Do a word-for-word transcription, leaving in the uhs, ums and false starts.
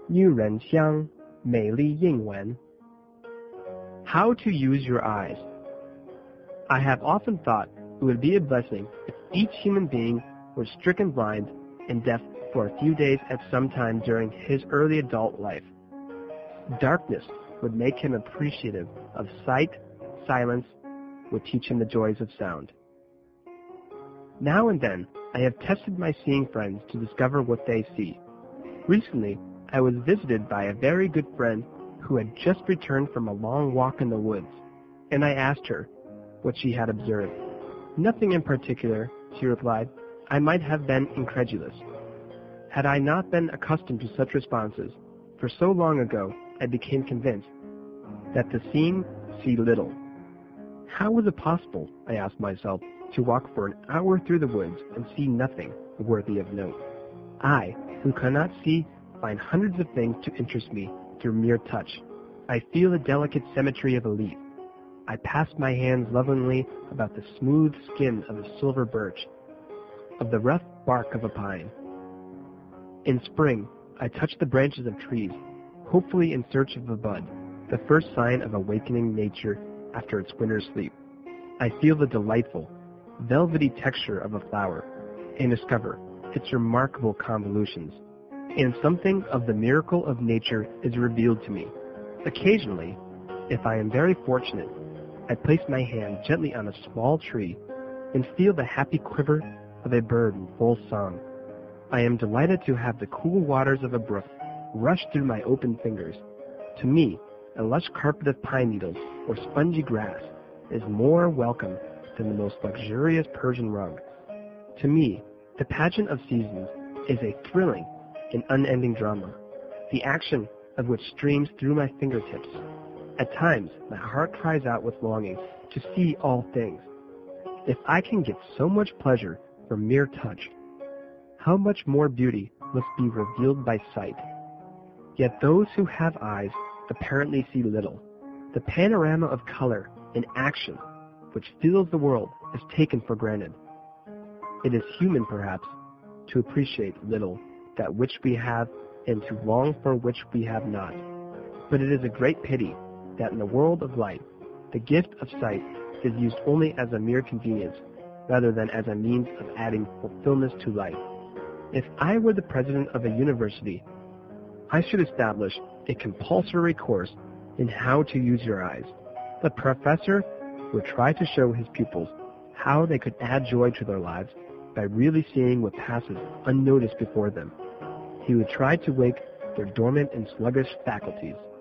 女人香，美丽英文. How to use your eyes. I have often thought it would be a blessing if each human being were stricken blind and deaf for a few days at some time during his early adult life. Darkness would make him appreciative of sight, silence would teach him the joys of sound. Now and then, I have tested my seeing friends to discover what they see. Recently, I was visited by a very good friend who had just returned from a long walk in the woods, and I asked her what she had observed. Nothing in particular, she replied. I might have been incredulous. Had I not been accustomed to such responses, for so long ago I became convinced that the seeing see little. How was it possible, I asked myself, to walk for an hour through the woods and see nothing worthy of note? I, who cannot see, find hundreds of things to interest me through mere touch. I feel the delicate symmetry of a leaf. I pass my hands lovingly about the smooth skin of a silver birch, of the rough bark of a pine. In spring, I touch the branches of trees, hopefully in search of a bud, the first sign of awakening nature after its winter sleep. I feel the delightful, velvety texture of a flower, and discover its remarkable convolutions. And something of the miracle of nature is revealed to me. Occasionally, if I am very fortunate, I place my hand gently on a small tree and feel the happy quiver of a bird in full song. I am delighted to have the cool waters of a brook rush through my open fingers. To me, a lush carpet of pine needles or spongy grass is more welcome than the most luxurious Persian rug. To me, the pageant of seasons is a thrilling and unending drama, the action of which streams through my fingertips. At times, my heart cries out with longing to see all things. If I can get so much pleasure from mere touch, how much more beauty must be revealed by sight? Yet those who have eyes apparently see little. The panorama of color and action which fills the world is taken for granted. It is human, perhaps, to appreciate little that which we have and to long for which we have not. But it is a great pity that in the world of light, the gift of sight is used only as a mere convenience rather than as a means of adding fulfillment to life. If I were the president of a university, I should establish a compulsory course in how to use your eyes. The professor would try to show his pupils how they could add joy to their lives by really seeing what passes unnoticed before them. He would try to wake their dormant and sluggish faculties.